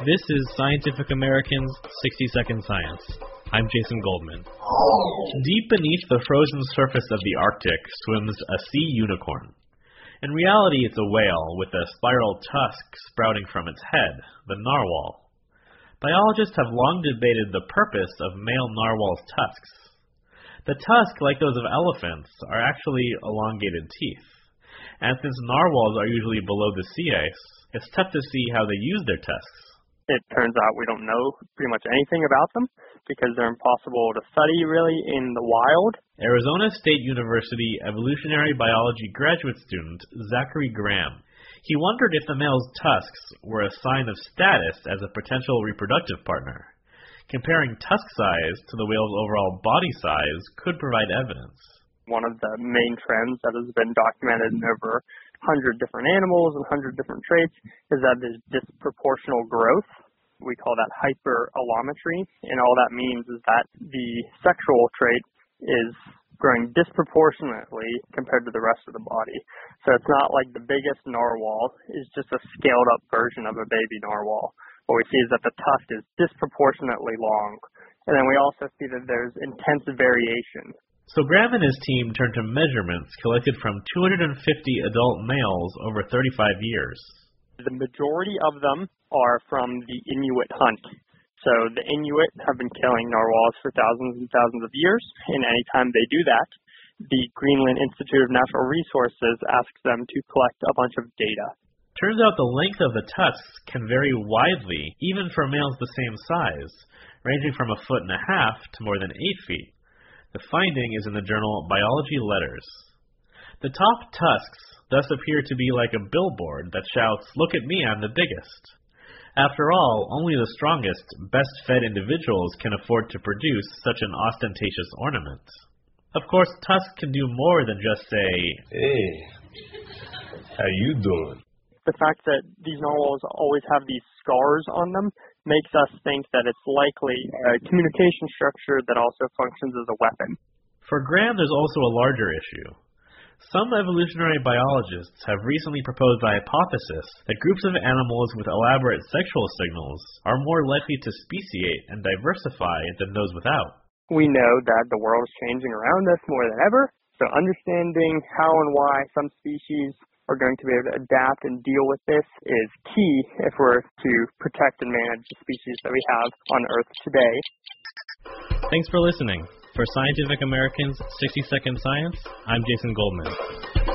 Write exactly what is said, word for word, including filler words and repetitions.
This is Scientific American's sixty second Science. I'm Jason Goldman. Deep beneath the frozen surface of the Arctic swims a sea unicorn. In reality, it's a whale with a spiral tusk sprouting from its head, the narwhal. Biologists have long debated the purpose of male narwhal's tusks. The tusk, like those of elephants, are actually elongated teeth. And since narwhals are usually below the sea ice, it's tough to see how they use their tusks. It turns out we don't know pretty much anything about them because they're impossible to study really in the wild. Arizona State University evolutionary biology graduate student Zachary Graham. He wondered if the male's tusks were a sign of status as a potential reproductive partner. Comparing tusk size to the whale's overall body size could provide evidence. One of the main trends that has been documented in over one hundred different animals and one hundred different traits is that there's disproportional growth. We call that hyperallometry, and all that means is that the sexual trait is growing disproportionately compared to the rest of the body. So it's not like the biggest narwhal is just a scaled-up version of a baby narwhal. What we see is that the tusk is disproportionately long, and then we also see that there's intense variation. So Graham and his team turned to measurements collected from two hundred fifty adult males over thirty-five years. The majority of them are from the Inuit hunt. So the Inuit have been killing narwhals for thousands and thousands of years, and anytime they do that, the Greenland Institute of Natural Resources asks them to collect a bunch of data. Turns out the length of the tusks can vary widely, even for males the same size, ranging from a foot and a half to more than eight feet. The finding is in the journal Biology Letters. The top tusks thus appear to be like a billboard that shouts, "Look at me, I'm the biggest." After all, only the strongest, best-fed individuals can afford to produce such an ostentatious ornament. Of course, tusks can do more than just say, "Hey, how you doing?" The fact that these narwhals always have these scars on them makes us think that it's likely a communication structure that also functions as a weapon. For Graham, there's also a larger issue. Some evolutionary biologists have recently proposed the hypothesis that groups of animals with elaborate sexual signals are more likely to speciate and diversify than those without. We know that the world is changing around us more than ever, so understanding how and why some species are going to be able to adapt and deal with this is key if we're to protect and manage the species that we have on Earth today. Thanks for listening. For Scientific American's sixty second Science, I'm Jason Goldman.